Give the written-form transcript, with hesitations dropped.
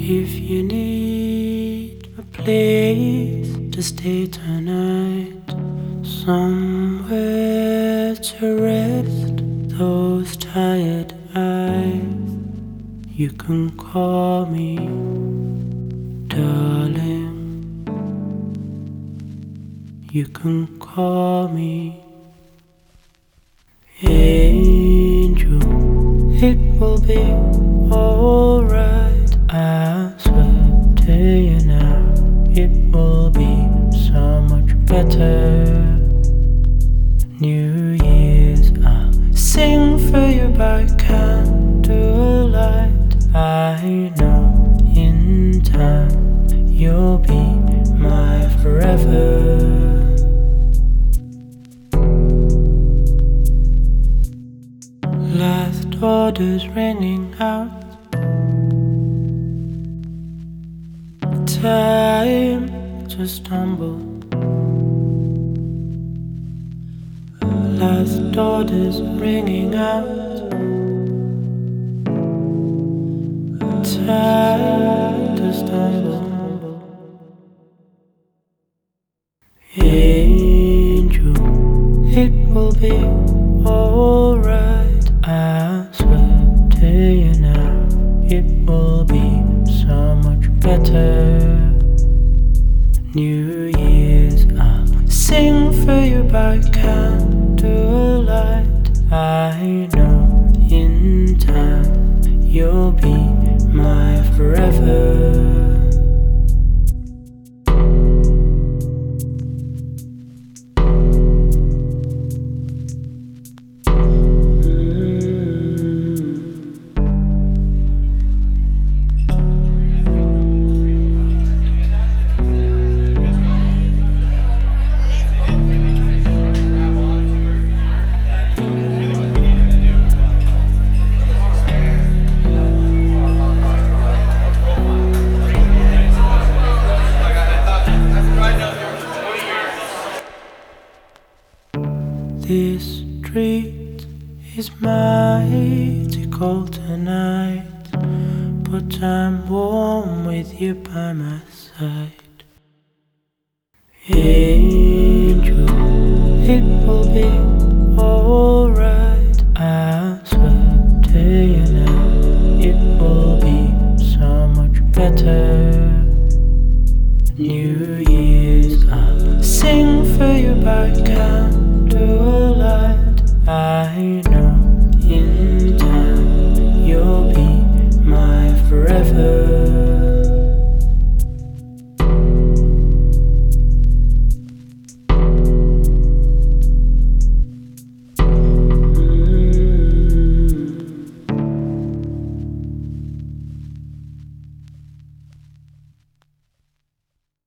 If you need a place to stay tonight, somewhere to rest those tired eyes, you can call me, darling. You can call me angel. It will be alright. I swear to you now, it will be so much better. New Year's, I'll sing for you by candlelight. I know in time you'll be my forever. Last orders ringing out. Time to stumble. Last orders ringing out. Time to stumble. Angel, it will be alright. I swear to you now, it will be so much better. New Year's, I'll sing for you by candlelight. I know in time you'll be my forever. This street is mighty cold tonight, but I'm warm with you by my side. Angel, it will be alright. I swear to you now, it will be so much better. New Year's, I'll sing for you by candlelight. I know in time you'll be my forever.